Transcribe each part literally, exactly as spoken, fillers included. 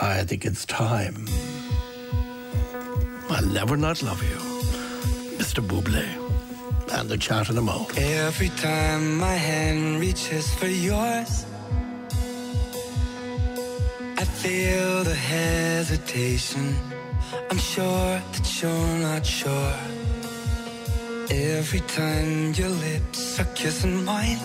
I think it's time. I'll never not love you, Mister Bublé, and the Chat and the Mo. Every time my hand reaches for yours, I feel the hesitation. I'm sure that you're not sure. Every time your lips are kissing mine,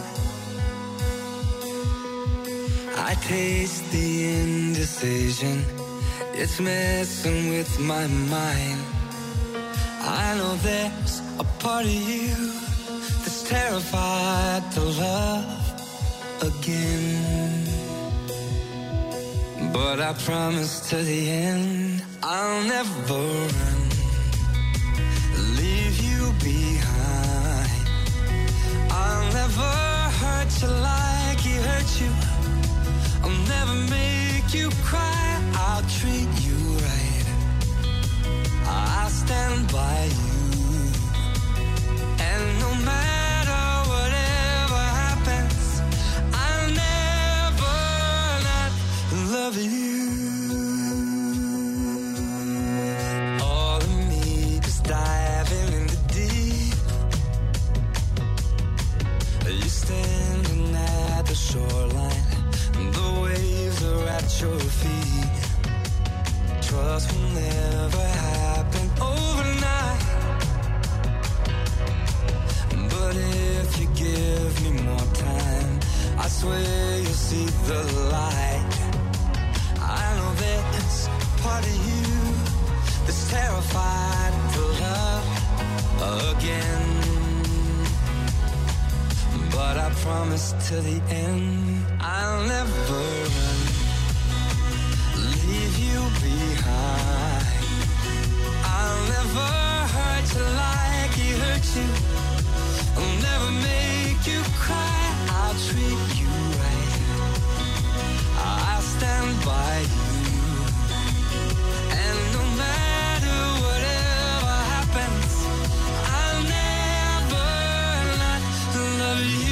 I taste the indecision. It's messing with my mind. I know there's a part of you that's terrified to love again. But I promise to the end, I'll never run, leave you behind. I'll never hurt you like he hurt you. I'll never make you cry. I'll treat you right. I'll stand by you. And no matter whatever happens, I'll never not love you. All of me is diving in the deep. You standing at the shoreline, the waves are at your feet. Trust will never happen overnight, but if you give me more time, I swear you'll see the light. I know there's part of you that's terrified to love again, but I promise to the end, I'll never run, leave you behind. I'll never hurt you like he hurt you. I'll never make you cry. I'll treat you right. I'll stand by you. And no matter whatever happens, I'll never not love you.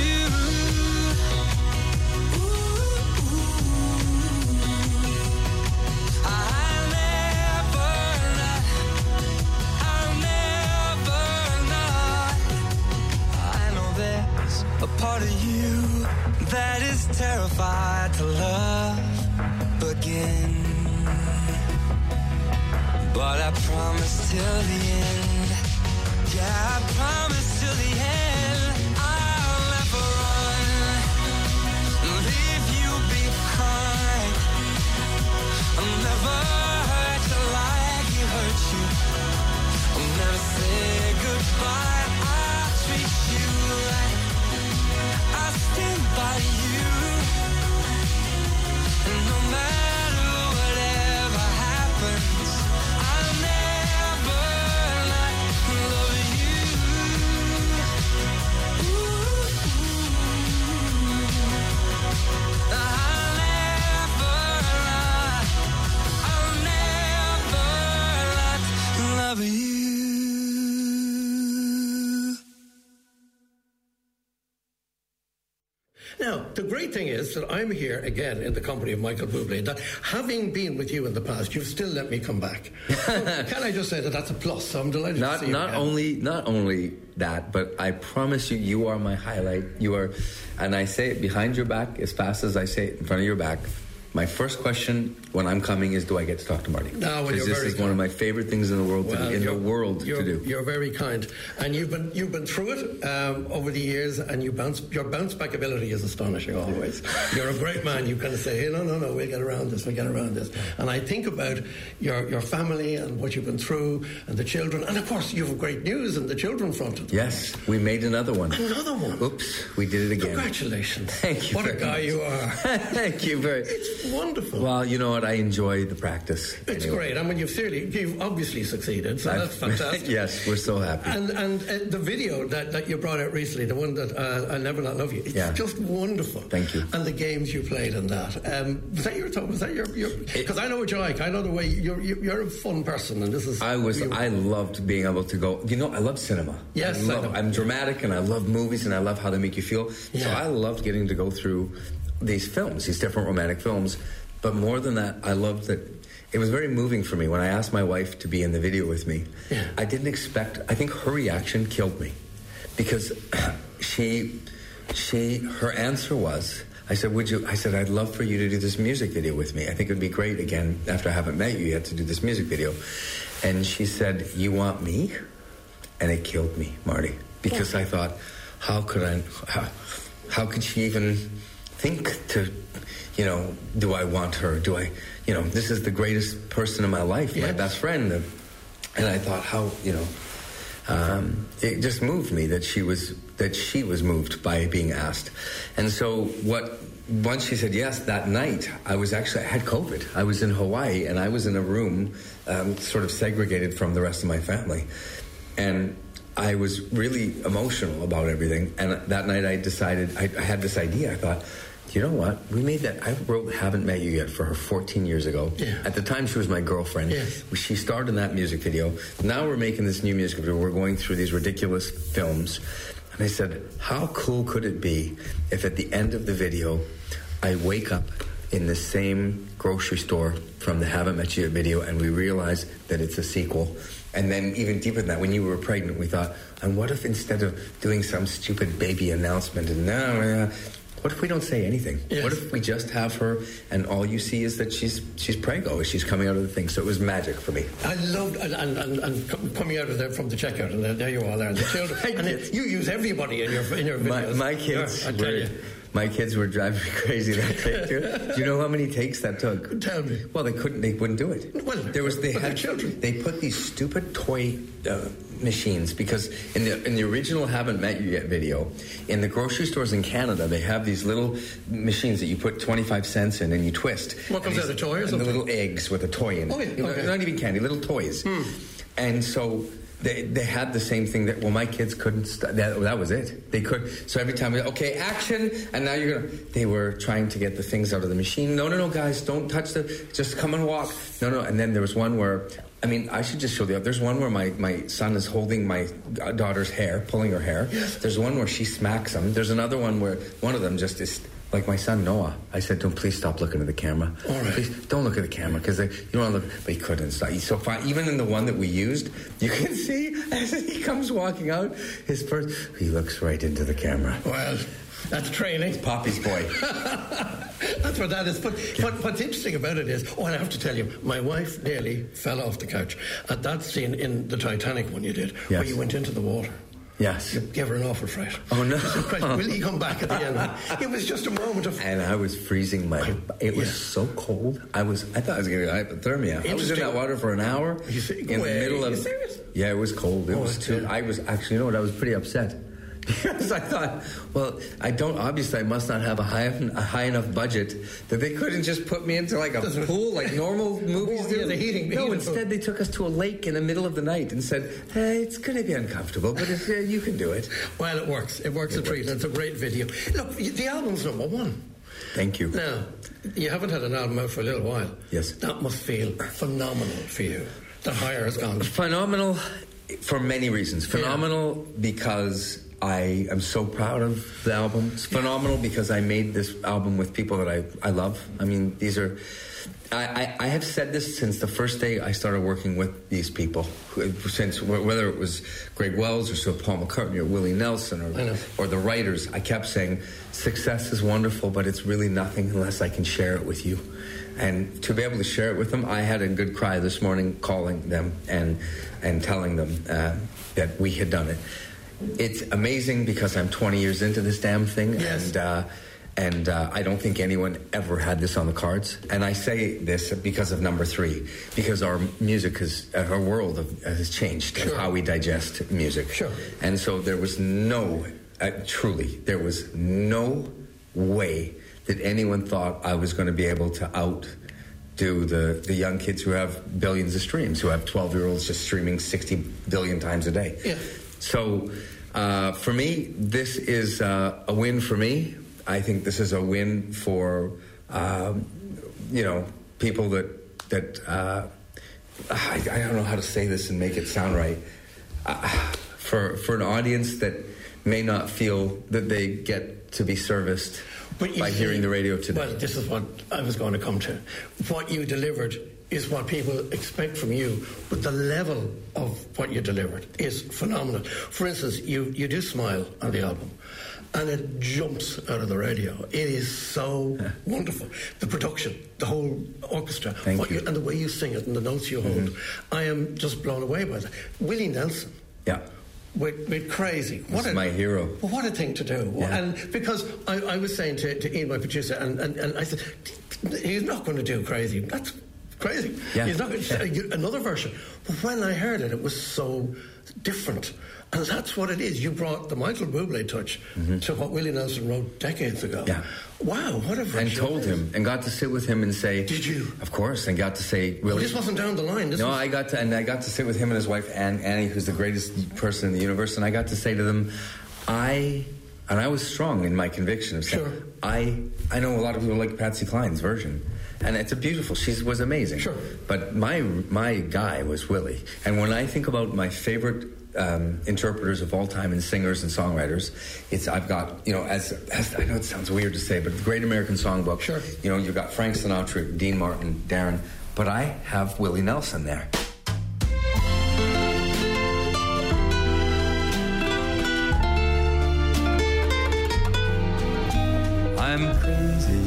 A part of you that is terrified to love again, but I promise till the end, yeah, I promise till the end, I'll never run, leave you behind. I'll never hurt you like he hurt you. I'll never say goodbye. I'll treat you right. I'll stand by you, and no matter whatever happens, I'll never not love you. Ooh, I'll never not, I'll never not love you. Now, the great thing is that I'm here again in the company of Michael Bublé, that having been with you in the past, you've still let me come back. So can I just say that that's a plus? So I'm delighted not, to see you not again. only Not only that, but I promise you, you are my highlight. You are, and I say it behind your back as fast as I say it in front of your back. My first question when I'm coming is, do I get to talk to Marty? No, well, because you're this very is kind. one of my favorite things in the world Well, to do, in the world you're, to do. You're very kind, and you've been you've been through it um, over the years, and you bounce your bounce back ability is astonishing always. You're a great man. You kind of say, hey, no, no, no, we'll get around this, we'll get around this. And I think about your your family and what you've been through, and the children, and of course you have great news in the children front. Yes, we made another one. Another one. Oops, we did it again. Congratulations. Thank you. What a very guy much. you are. Thank you very. It's wonderful. Well, you know what? I enjoy the practice. It's anyway. great. I mean, you've clearly, you've obviously succeeded, so I've- that's fantastic. Yes, we're so happy. And and uh, the video that, that you brought out recently, the one that uh, I'll Never Not Love You, it's Yeah. just wonderful. Thank you. And the games you played in that. Um, was that your thought? Was that your... Because I know what you're like. I know the way... You're, you're you're a fun person, and this is... I was. you- I loved being able to go. You know, I love cinema. Yes, I I love, know. I'm dramatic, and I love movies, and I love how they make you feel. So Yeah. I loved getting to go through these films, these different romantic films. But more than that, I loved that it was very moving for me when I asked my wife to be in the video with me. Yeah. I didn't expect, I think her reaction killed me because she, she, her answer was, I said, would you, I said, I'd love for you to do this music video with me. I think it would be great, again, after I haven't met you yet, to do this music video. And she said, you want me? And it killed me, Marty, because I thought, how could I, how, how could she even think to, you know, do I want her? Do I, you know, this is the greatest person in my life, yes. my best friend. And I thought, how, you know, um, it just moved me that she was, that she was moved by being asked. And so what, once she said yes, that night, I was actually, I had COVID. I was in Hawaii and I was in a room um, sort of segregated from the rest of my family. And I was really emotional about everything. And that night I decided, I, I had this idea. I thought, you know what? We made that. I wrote Haven't Met You Yet for her fourteen years ago. Yeah. At the time, she was my girlfriend. Yes. She starred in that music video. Now we're making this new music video. We're going through these ridiculous films. And I said, how cool could it be if at the end of the video, I wake up in the same grocery store from the Haven't Met You Yet video and we realize that it's a sequel. And then even deeper than that, when you were pregnant, we thought, and what if instead of doing some stupid baby announcement and no, what if we don't say anything? Yes. What if we just have her and all you see is that she's she's prego, she's coming out of the thing. So it was magic for me. I loved, and, and, and, and coming out of there from the checkout, and there, there you are there, and the children. And it, you use everybody in your, in your videos. My, my kids yeah, I were, tell you. My kids were driving me crazy that day too. Do you know how many takes that took? Tell me. Well, they couldn't. They wouldn't do it. Well, there was. They but had children. They put these stupid toy uh, machines because in the in the original Haven't Met You Yet video, in the grocery stores in Canada, they have these little machines that you put twenty-five cents in and you twist. What comes out, a toy or something? And the little eggs with a toy in it. Oh, yeah. Okay. Not even candy, little toys. Hmm. And so. They they had the same thing that, well, my kids couldn't, st- that, that was it. They could, so every time, we, okay, action, and now you're going to, they were trying to get the things out of the machine. No, no, no, guys, don't touch the, just come and walk. No, no, and then there was one where, I mean, I should just show you, there's one where my, my son is holding my daughter's hair, pulling her hair. Yes. There's one where she smacks him. There's another one where one of them just is, like my son Noah, I said to him, please stop looking at the camera. All right. Please don't look at the camera because you don't want to look. But he couldn't stop. He's so fine. Even in the one that we used, you can see as he comes walking out, his first, he looks right into the camera. Well, that's training. Poppy's boy. That's what that is. But, but what's interesting about it is, oh, and I have to tell you, my wife nearly fell off the couch at that scene in the Titanic one you did, yes. where you went into the water. Yes. You gave her an awful fright. Oh, no. Said, will he come back at the end? It was just a moment of... And I was freezing my... It was yeah. so cold. I was... I thought I was going to get hypothermia. I was in that water for an hour. You see, in the middle of... Are you serious? Yeah, it was cold. It oh, was too... I was... Actually, you know what? I was pretty upset. Because I thought, well, I don't, obviously I must not have a high, a high enough budget that they couldn't just put me into like a Doesn't pool like normal movies oh, do. Yeah, the heating. The no, heating instead pool. They took us to a lake in the middle of the night and said, hey, it's going to be uncomfortable, but if, uh, you can do it. Well, it works. It works it a treat. It's a great video. Look, the album's number one. Thank you. Now, you haven't had an album out for a little while. Yes. That must feel phenomenal for you. The higher has gone. Phenomenal for many reasons. Phenomenal yeah. because... I am so proud of the album. It's phenomenal because I made this album with people that I, I love. I mean, these are... I, I, I have said this since the first day I started working with these people. Who, since whether it was Greg Wells or so Paul McCartney or Willie Nelson or, or the writers, I kept saying, success is wonderful, but it's really nothing unless I can share it with you. And to be able to share it with them, I had a good cry this morning calling them and, and telling them uh, that we had done it. It's amazing because I'm twenty years into this damn thing, yes. and uh, and uh, I don't think anyone ever had this on the cards. And I say this because of number three, because our music has, uh, our world have, has changed, sure. of how we digest music. Sure. And so there was no, uh, truly, there was no way that anyone thought I was going to be able to outdo the the young kids who have billions of streams, who have twelve-year-olds just streaming sixty billion times a day. Yeah. So, uh, for me, this is uh, a win for me. I think this is a win for, um, you know, people that, that uh, I, I don't know how to say this and make it sound right. Uh, for, for an audience that may not feel that they get to be serviced by see, hearing the radio today. Well, this is what I was going to come to. What you delivered is what people expect from you, but the level of what you delivered is phenomenal. For instance, you, you do Smile on the album, and it jumps out of the radio. It is so yeah. wonderful. The production, the whole orchestra, Thank what you. you, and the way you sing it and the notes you hold. Mm-hmm. I am just blown away by that. Willie Nelson. Yeah. With, with Crazy. What a, my hero. What a thing to do. Yeah. And because I, I was saying to, to Ian, my producer, and, and, and I said, he's not going to do Crazy. That's crazy. Yeah. He's not going to yeah. another version. But when I heard it, it was so different. And that's what it is. You brought the Michael Bublé touch mm-hmm. to what Willie Nelson wrote decades ago. Yeah. Wow, what a version. And told him, and got to sit with him and say... Did you? Of course, and got to say... Willie, well, this wasn't down the line. This no, was... I got to, and I got to sit with him and his wife, Anne, Annie, who's the greatest person in the universe, and I got to say to them, I... And I was strong in my conviction of saying, sure. I, I know a lot of people like Patsy Cline's version. And it's a beautiful, she was amazing. Sure. But my my guy was Willie. And when I think about my favorite um, interpreters of all time and singers and songwriters, it's I've got, you know, as, as I know it sounds weird to say, but the Great American Songbook, sure. you know, you've got Frank Sinatra, Dean Martin, Darren, but I have Willie Nelson there. I'm crazy.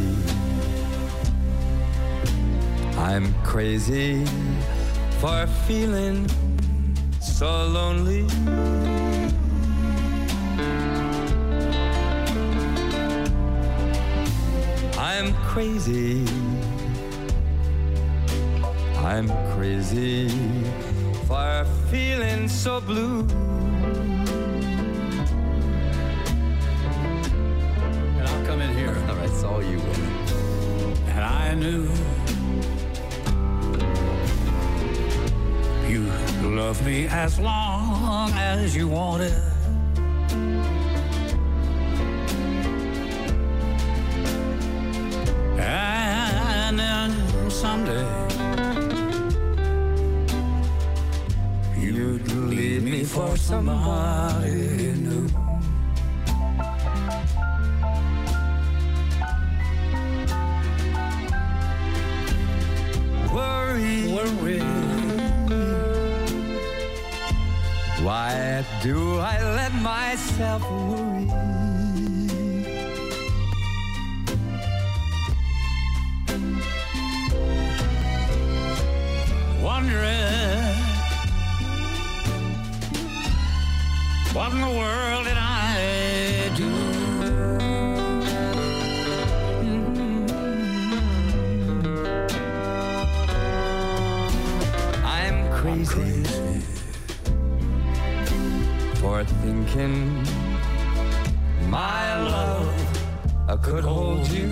I'm crazy for feeling so lonely. I'm crazy. I'm crazy for feeling so blue. And I'll come in here. All right, it's all you, Willie. And I knew you loved me as long as you wanted. And then someday you'd leave me for somebody new. Worry, worry. Why do I let myself worry? Wondering what in the world did I do? I'm crazy for thinking my love I could hold you.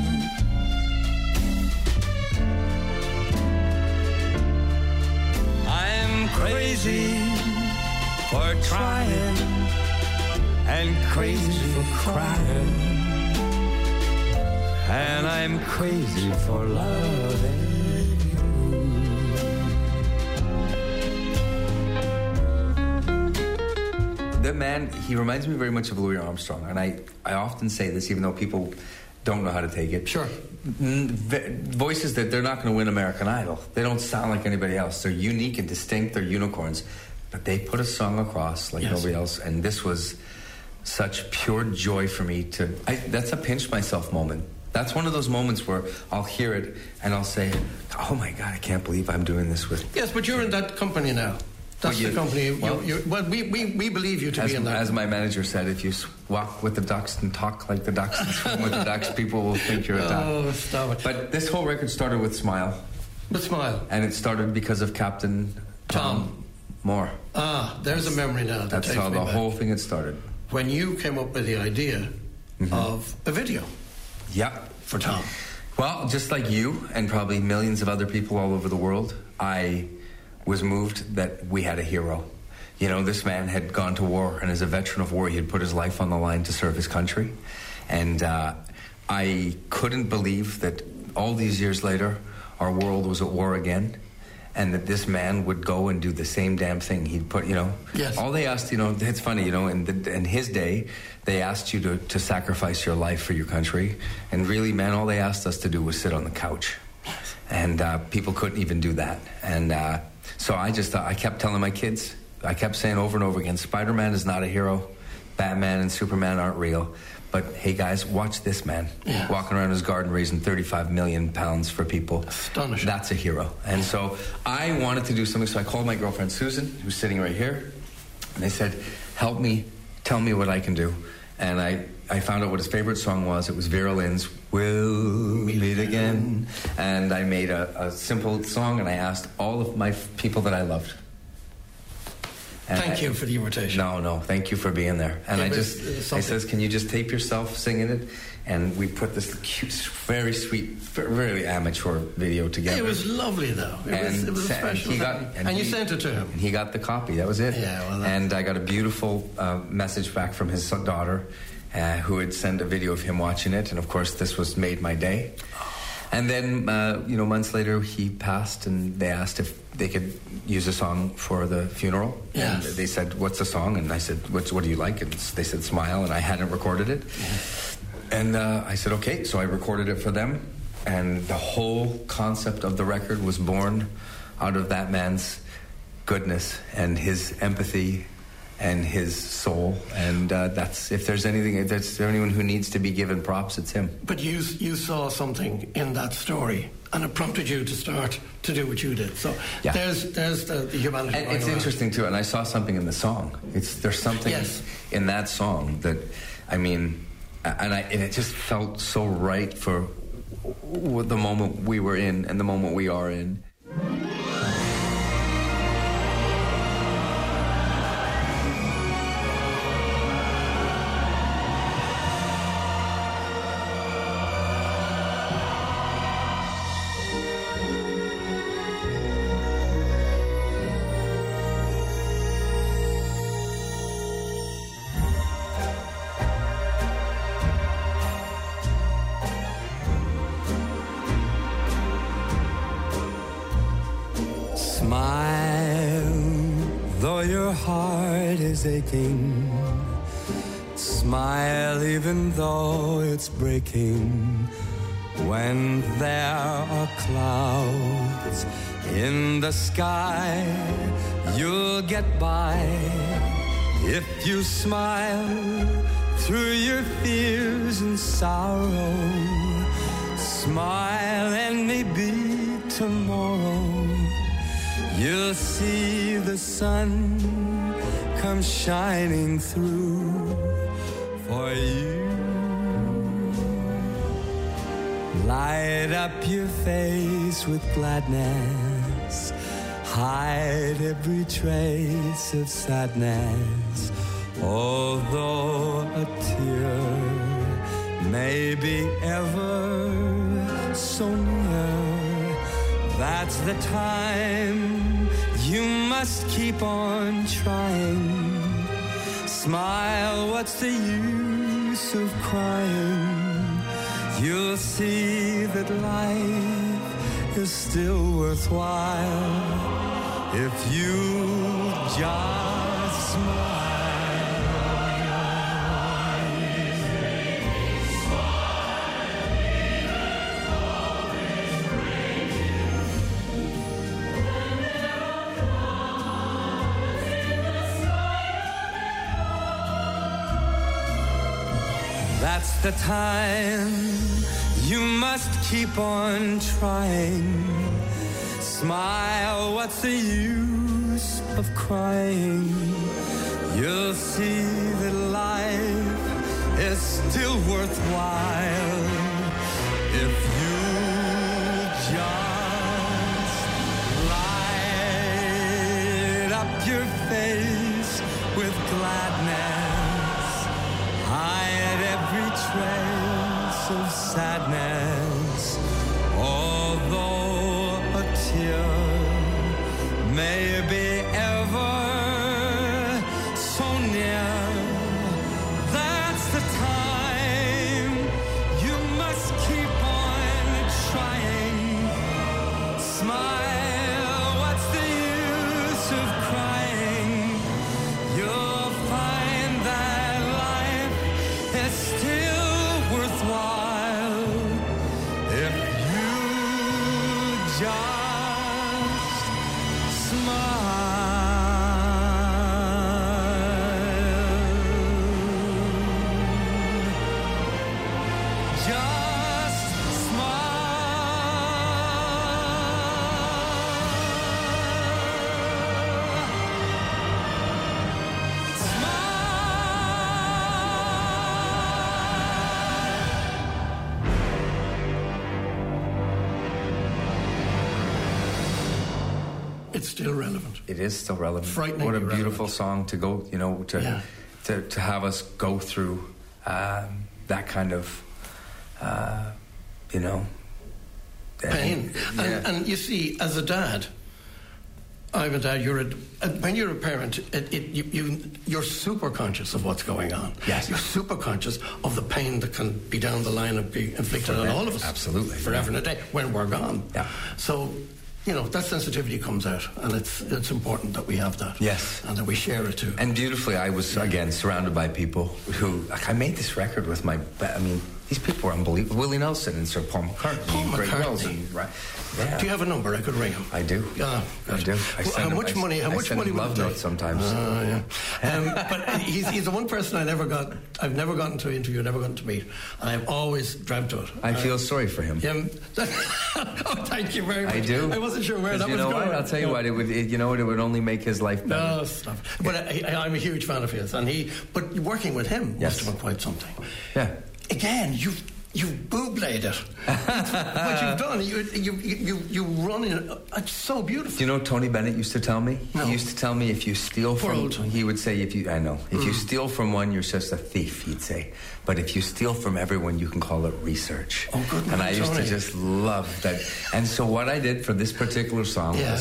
I'm crazy for trying and crazy for crying, and I'm crazy for loving. The man, he reminds me very much of Louis Armstrong, and I, I often say this, even though people don't know how to take it. Sure. Voices that they're not going to win American Idol. They don't sound like anybody else. They're unique and distinct. They're unicorns. But they put a song across like yes. nobody else, and this was such pure joy for me to... I, that's a pinch myself moment. That's one of those moments where I'll hear it and I'll say, oh my God, I can't believe I'm doing this with... Yes, but you're in that company now. That's you, the company. Well, you're, you're, well we, we, we believe you to as, be in that. As my manager said, if you walk with the ducks and talk like the ducks and swim with the ducks, people will think you're a duck. Oh, stop it. But this whole record started with Smile. With Smile. And it started because of Captain Tom, Tom. Moore. Ah, there's a memory now. That That's how the back. whole thing had started. When you came up with the idea mm-hmm. of a video. Yeah. For Tom. Well, just like you and probably millions of other people all over the world, I... was moved that we had a hero. You know, this man had gone to war, and as a veteran of war, he had put his life on the line to serve his country. And uh, I couldn't believe that all these years later, our world was at war again, and that this man would go and do the same damn thing. He'd put, you know, yes. all they asked, you know, it's funny, you know, in, the, in his day, they asked you to, to sacrifice your life for your country. And really, man, all they asked us to do was sit on the couch. And uh, people couldn't even do that. And uh, so I just thought, I kept telling my kids, I kept saying over and over again, Spider-Man is not a hero. Batman and Superman aren't real. But hey guys, watch this man yes. walking around his garden raising thirty-five million pounds for people. Astonishing. That's a hero. And so I wanted to do something, so I called my girlfriend Susan, who's sitting right here, and I said, help me, tell me what I can do. And I, I found out what his favorite song was. It was Vera Lynn's We'll Meet Again. And I made a, a simple song, and I asked all of my f- people that I loved. And thank I, you for the invitation. No, no, thank you for being there. And It I was, just, uh, I says, can you just tape yourself singing it? And we put this cute, very sweet, very amateur video together. It was lovely, though. It was, it was a sa- special he got, thing. and, And you he- sent it to him. And he got the copy. That was it. Yeah, well, that's- and I got a beautiful uh, message back from his son- daughter, uh, who had sent a video of him watching it. And of course, this was made my day. And then, uh, you know, months later, he passed, and they asked if they could use a song for the funeral. Yes. And they said, what's the song? And I said, What's, what do you like? And they said, Smile, and I hadn't recorded it. Yes. And uh, I said, okay, so I recorded it for them. And the whole concept of the record was born out of that man's goodness and his empathy and his soul. And uh, that's, if there's anything, if there's anyone who needs to be given props, it's him. But you you saw something in that story, and it prompted you to start to do what you did. So Yeah. there's there's the, the humanity. And going it's around. interesting too, and I saw something in the song. It's there's something Yes. in that song that, I mean, and I and it just felt so right for w- the moment we were in and the moment we are in. Smile, though your heart is aching. Smile, even though it's breaking. When there are clouds in the sky, you'll get by. If you smile through your fears and sorrow, smile and maybe tomorrow you'll see the sun come shining through for you. Light up your face with gladness, hide every trace of sadness. Although a tear may be ever so near, that's the time you must keep on trying. Smile, what's the use of crying? You'll see that life is still worthwhile if you just smile. That's the time you must keep on trying. Smile, what's the use of crying? You'll see that life is still worthwhile if you just light up your face with gladness, hide every trace of sadness. Although a tear may be ever so near, that's the time you must keep on trying. Smile, what's the use of crying? You'll find that life is still worthwhile if you it's still relevant. It is still relevant. Frighteningly What a beautiful relevant. song to go, you know, to Yeah. to, to have us go through um, that kind of, uh, you know, Pain. Yeah. And, and you see, as a dad, I'm a dad, you're a, uh, when you're a parent, it, it, you, you, you're super conscious of what's going on. Yes. You're super conscious of the pain that can be down the line and be inflicted on Forever. all of us. Absolutely. Forever Yeah. and a day, when we're gone. Yeah. So, you know, that sensitivity comes out, and it's it's important that we have that. Yes. And that we share it too. And beautifully, I was, again, surrounded by people who, like, I made this record with my, I mean, these people were unbelievable. Willie Nelson and Sir Paul McCartney. Paul and Greg McCartney. Wells and, right, yeah. Do you have a number? I could ring him. I do. Yeah, I good. do. I Well, send how him- much I- money? How I much send money him would love it take? notes sometimes. Uh, yeah. um, but he's, he's the one person I never got. I've never gotten to interview. Never gotten to meet. And I've always dreamt of it. I feel sorry for him. Um, oh, thank you very much. I do. I wasn't sure where 'Cause that you was know going. what? I'll tell you No. what. It would. It, you know what? It would only make his life better. No, stop. But I, I, I'm a huge fan of his, and he. But working with him Yes. must have been quite something. Yeah. Again, you you booblaid it. What you've done, you you you you run in. It's so beautiful. Do you know what Tony Bennett used to tell me? No. He used to tell me if you steal Poor from, old Tony. he would say if you, I know, if you Mm. steal from one, you're just a thief. He'd say, but if you steal from everyone, you can call it research. Oh, good And man, I used Tony. to just love that. And so what I did for this particular song Yeah. was,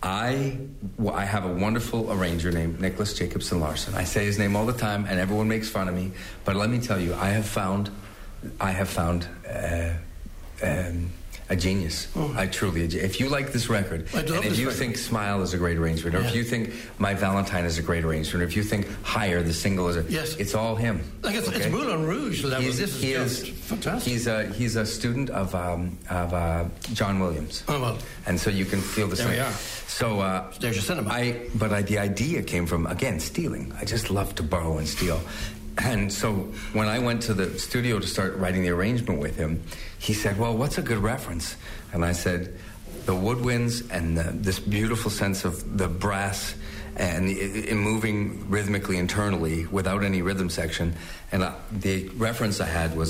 I well, I have a wonderful arranger named Nicholas Jacobson Larson. I say his name all the time, and everyone makes fun of me. But let me tell you, I have found, I have found. Uh, um, a genius. Oh. I truly, if you like this record, I love and if this you record. think Smile is a great arrangement, or Yeah. if you think My Valentine is a great arrangement, or if you think Higher, the single is a, Yes. it's all him. Like it's, it's okay? Moulin Rouge level. He's, This is he just is fantastic. He's a he's a student of um, of uh, John Williams. Oh, well. And so you can feel the There same. we are. So uh, There's your cinema. I but I, the idea came from, again, stealing. I just love to borrow and steal. And so when I went to the studio to start writing the arrangement with him, he said, well, what's a good reference? And I said, the woodwinds and the, this beautiful sense of the brass and it, it moving rhythmically internally without any rhythm section. And I, the reference I had was,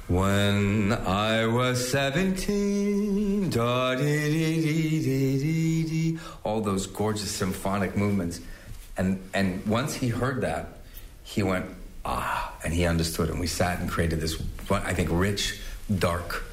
when I was seventeen, da dee dee dee dee dee dee, all those gorgeous symphonic movements. And and once he heard that, he went, ah, and he understood. And we sat and created this, I think, rich, dark,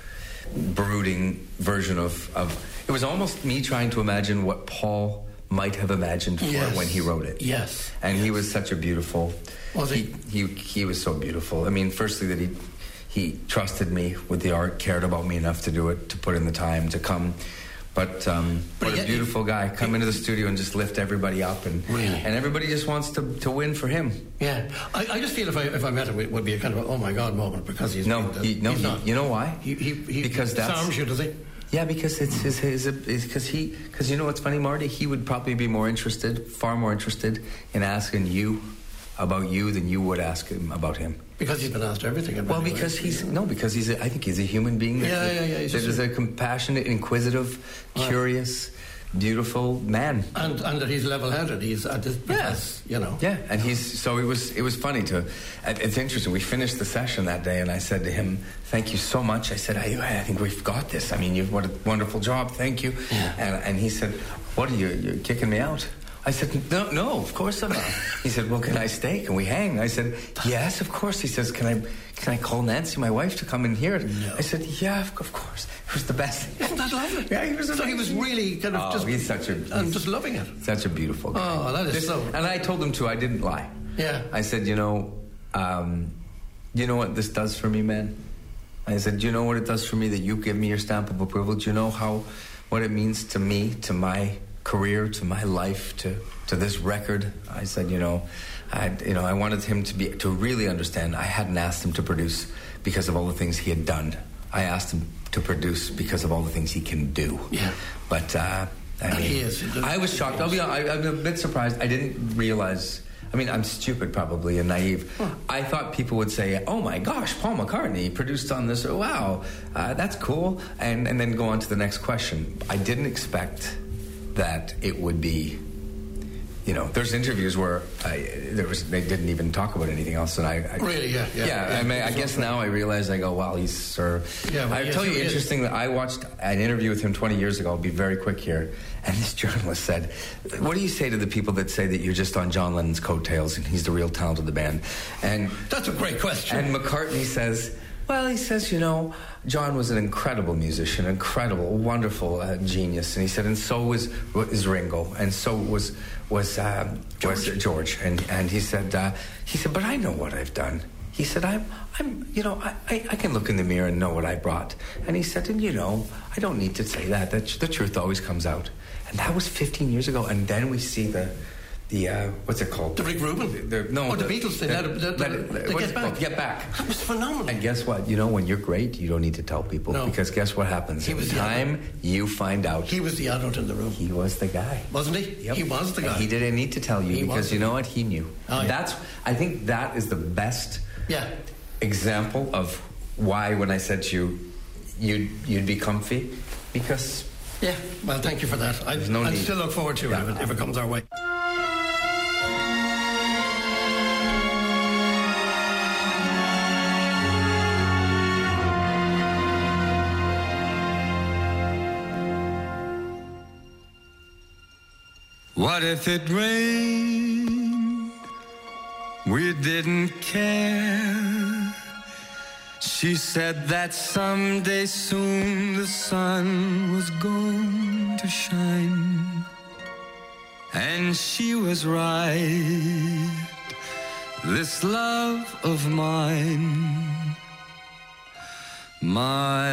brooding version of, of it was almost me trying to imagine what Paul might have imagined for Yes. it when he wrote it. Yes. And he was such a beautiful, Was he, he? he, he was so beautiful. I mean, firstly, that he, he trusted me with the art, cared about me enough to do it, to put in the time, to come. But, um, But what he- a beautiful guy. Come into the studio and just lift everybody up. And, Really? and everybody just wants to, to win for him. Yeah, I, I just feel if I if I met him, it would be a kind of a, oh my God moment because he's No, been- he, no, he's he- not. you know why? He, he, he because that's disarms you, does he? Yeah, because it's his his because he because you know what's funny, Marty? He would probably be more interested, far more interested, in asking you about you than you would ask him about him. Because he's been asked everything. in Well, many because ways. he's no, because he's a, I think he's a human being. That, Yeah, yeah, yeah, he's That just is a compassionate, inquisitive, curious, beautiful man. and and that he's level-headed. He's at this because you know. Yeah, and he's so it was it was funny to. It's interesting. We finished the session that day, and I said to him, "Thank you so much." I said, "I, I think we've got this. I mean, you've what a wonderful job. Thank you." Yeah. And and he said, "What are you? You're kicking me out?" I said, "No, no, of course I'm not." He said, "Well, can I stay? Can we hang?" I said, "Yes, of course." He says, "Can I can I call Nancy, my wife, to come and hear it?" No. I said, "Yeah, of of course." It was the best. Isn't that lovely? Yeah, he was. So he was really kind of Oh, just. he's such a and he's just loving it. Such a beautiful guy. Oh, that is This- so- And I told him to. I didn't lie. Yeah. I said, you know, um, you know what this does for me, man? I said, do you know what it does for me that you give me your stamp of approval? Do you know how, what it means to me, to my career, to my life, to, to this record? I said, you know, I, you know, I wanted him to be, to really understand. I hadn't asked him to produce because of all the things he had done. I asked him to produce because of all the things he can do. Yeah. But, uh, I And mean, he is. I was shocked. I'll be honest, I, I'm a bit surprised. I didn't realize. I mean, I'm stupid probably and naive. Huh. I thought people would say, "Oh my gosh, Paul McCartney produced on this. Wow, uh, that's cool," and and then go on to the next question. I didn't expect that it would be you know, there's interviews where I, there was they didn't even talk about anything else, and I, I really, yeah, yeah. yeah, yeah I mean, I guess now I realize I go, wow, he's sir. Yeah, well, I yes, tell you, he is. interesting that I watched an interview with him twenty years ago. I'll be very quick here, and this journalist said, "What do you say to the people that say that you're just on John Lennon's coattails and he's the real talent of the band?" And that's a great question. And McCartney says, well, he says, you know, John was an incredible musician, incredible, wonderful uh, genius, and he said, and so was was Ringo, and so was was um, George. was George, and and he said, uh, he said, but I know what I've done. He said, I'm, I'm, you know, I, I, I can look in the mirror and know what I brought. And he said, and you know, I don't need to say that. That the truth always comes out. And that was fifteen years ago. And then we see the. The, uh, what's it called? The Rick Rubin? The, the, no. Oh, the, the Beatles. They the, let it, the, let the, it, the what's Get it Back. called? Get Back. That was phenomenal. And guess what? You know, when you're great, you don't need to tell people. No. Because guess what happens? He Every was the time adult. you find out. He was the adult in the room. He was the guy. Wasn't he? Yep. He was the guy. And he didn't need to tell you He because was. you know what? He knew. Oh, yeah. That's. I think that is the best Yeah. example of why when I said to you, you'd, you'd be comfy. Because... Yeah. Well, thank you for that. I, There's no I need. still look forward to Yeah. it if it, if it comes our way. What if it rained? We didn't care. She said that someday soon the sun was going to shine. And she was right. This love of mine, my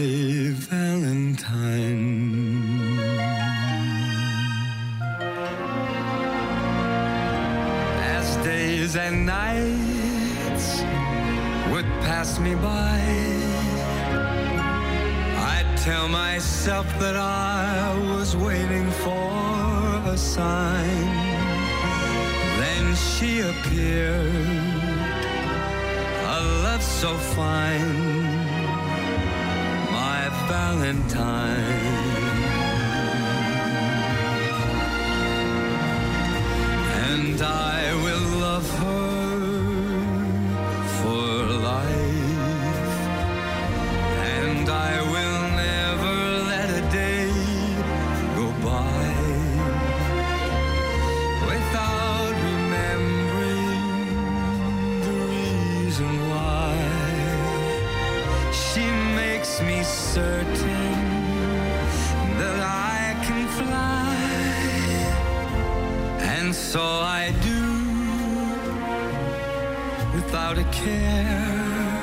Valentine. Days and nights would pass me by, I'd tell myself that I was waiting for a sign. Then she appeared, a love so fine, my Valentine. And I will love her for life, and I will never let a day go by without remembering the reason why. She makes me certain that I can fly. And so I do, without a care.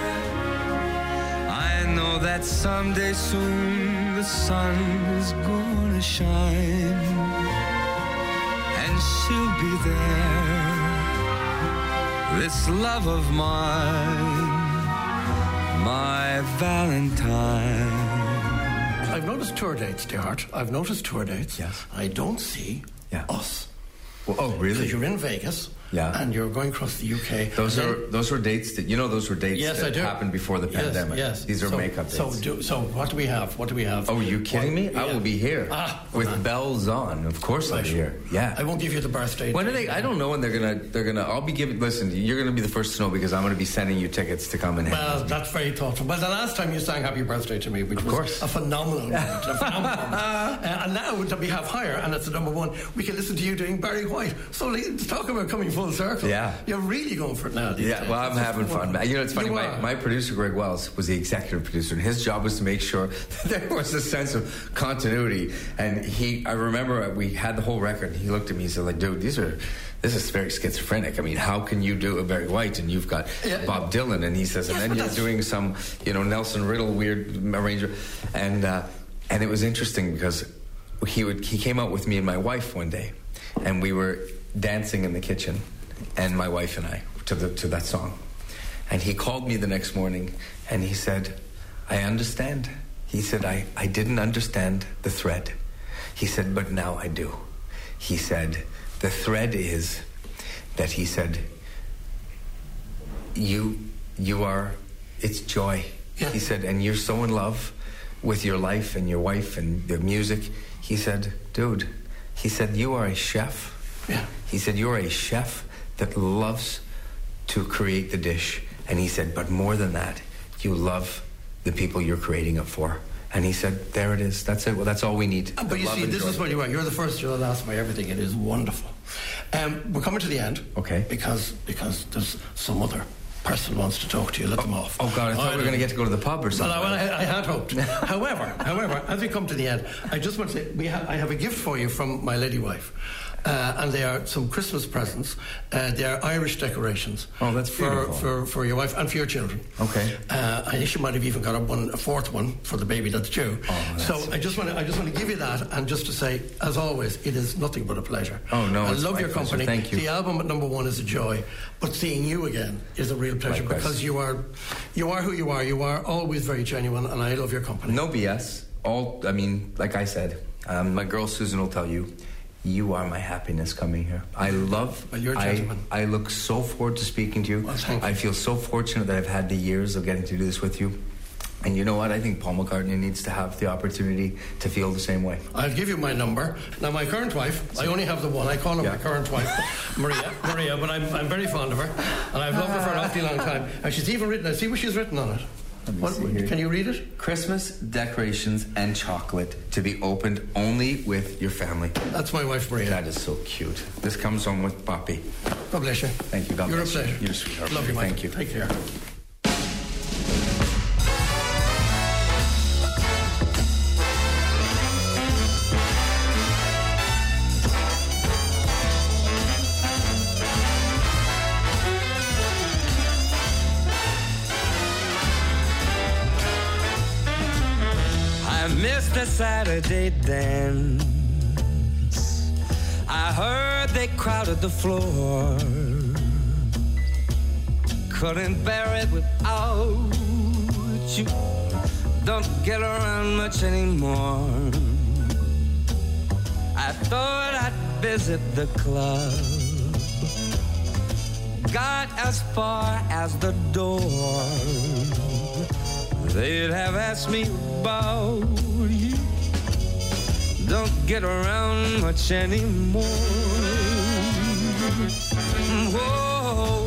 I know that someday soon the sun is gonna shine, and she'll be there. This love of mine, my Valentine. I've noticed tour dates, Stuart. I've noticed tour dates. Yes. I don't see Yeah. us. Well, oh, really? Because you're in Vegas. Yeah. And you're going across the U K. Those And are then- those were dates that you know those were dates Yes, that I do. happened before the Yes, pandemic. Yes, These are so, makeup dates. So, do, so what do we have? What do we have? Oh, are you kidding me? What- I will be here Ah, with well, bells on. Of course, I'll right. be here. Yeah. I won't give you the birthday. When are they? I don't know when they're gonna. They're gonna. I'll be giving. Listen, you're gonna be the first to know because I'm gonna be sending you tickets to come and. hang Well, with me. that's very thoughtful. Well, the last time you sang "Happy Birthday" to me, which Of was course. a phenomenal moment, a phenomenal moment. Uh, and now that we have higher, and it's the number one, we can listen to you doing Barry White. So let's talk about coming full circle. Yeah. You're really going for it now. These Yeah, days. well, I'm It's just having fun. wonderful. You know, it's funny. You My, are. my producer, Greg Wells, was the executive producer, and his job was to make sure that there was a sense of continuity. And he, I remember we had the whole record. And he looked at me and said, "Like, dude, these are, this is very schizophrenic. I mean, how can you do a Barry White and you've got Yeah. Bob Dylan?" And he says, Yes, "And then but you're that's- doing some, you know, Nelson Riddle weird arranger." And uh, and it was interesting because he would he came out with me and my wife one day, and we were dancing in the kitchen, and my wife and I to the to that song. And he called me the next morning and he said, "I understand." He said, I, I didn't understand the thread. He said, "But now I do." He said, "The thread is that," he said, you you are, it's joy." Yeah. He said, "And you're so in love with your life and your wife and the music." He said, "Dude," he said, "you are a chef Yeah. He said, you're a chef that loves to create the dish. And he said, but more than that, you love the people you're creating it for. And he said, there it is. That's it. Well, that's all we need. But you see, this is what you are. You're the first, you're the last by everything. It is wonderful. Um, we're coming to the end. Okay. Because because there's some other person wants to talk to you. Let them off. Oh, God, I thought we were going to get to go to the pub or something. Well, I, I had hoped. however, however, as we come to the end, I just want to say, we ha- I have a gift for you from my lady wife. Uh, and they are some Christmas presents. Uh, they are Irish decorations. Oh, that's for, beautiful. for for your wife and for your children. Okay. Uh, I think she might have even got a one, a fourth one for the baby that's due. Oh, that's so I just want to I just want to give you that, and just to say, as always, it is nothing but a pleasure. Oh no, I it's love my your pleasure. company. Thank you. The album at number one is a joy, but seeing you again is a real pleasure. Likewise. Because you are you are who you are. You are always very genuine, and I love your company. No B S. All, I mean, like I said, um, my girl Susan will tell you, you are my happiness coming here. I love, Well, you're a I, gentleman. I look so forward to speaking to you. Well, thank you. I feel so fortunate that I've had the years of getting to do this with you. And you know what? I think Paul McCartney needs to have the opportunity to feel the same way. I'll give you my number. Now, my current wife, I only have the one. I call her Yeah. my current wife, Maria, Maria, but I'm, I'm very fond of her. And I've loved her for an awfully long time. And she's even written, I see what she's written on it. Let me What, see here. can you read it? Christmas decorations and chocolate to be opened only with your family. That's my wife, Maria. That is so cute. This comes on with Poppy. God bless you. Thank you. God You're bless a you. pleasure. You're a sweetheart. Love you, Mike. Thank you. Take care. I missed the Saturday dance. I heard they crowded the floor. Couldn't bear it without you. Don't get around much anymore. I thought I'd visit the club. Got as far as the door. They'd have asked me about you. Don't get around much anymore. Whoa,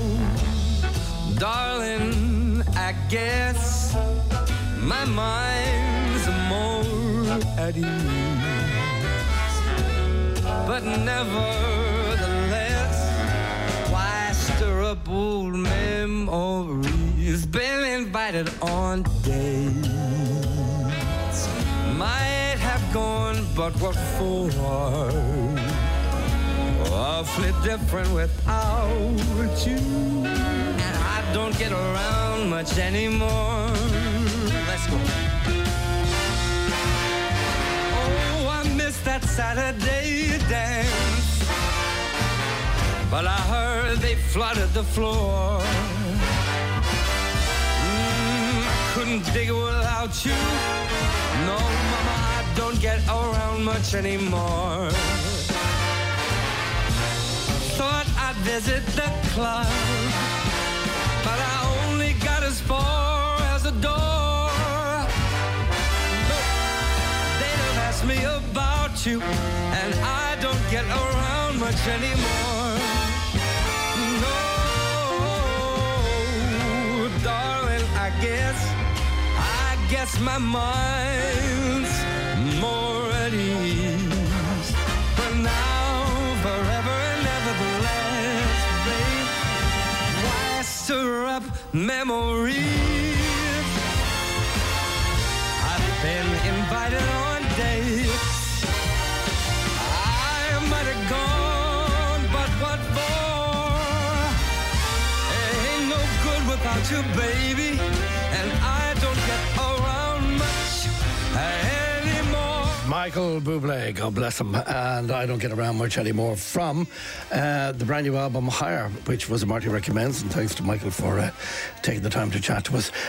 darling, I guess my mind's more at ease. But nevertheless, why stir up old memories? Been invited on dates. Might have gone, but what for? Awfully different without you. And I don't get around much anymore. Let's go. Oh, I missed that Saturday dance. But I heard they flooded the floor. Couldn't dig it without you. No, mama, I don't get around much anymore. Thought I'd visit the club, but I only got as far as the door. Look, they'd have asked me about you, and I don't get around much anymore. No, darling, I guess I guess my mind's more at ease. But now, forever and ever, the last, babe, why stir up memories? I've been invited on dates. I might have gone, but what for? It ain't no good without you, baby. And I don't get around much anymore. Michael Bublé, God bless him, and I don't get around much anymore, from uh, the brand new album Higher, which was a Marty Recommends, and thanks to Michael for uh, taking the time to chat to us.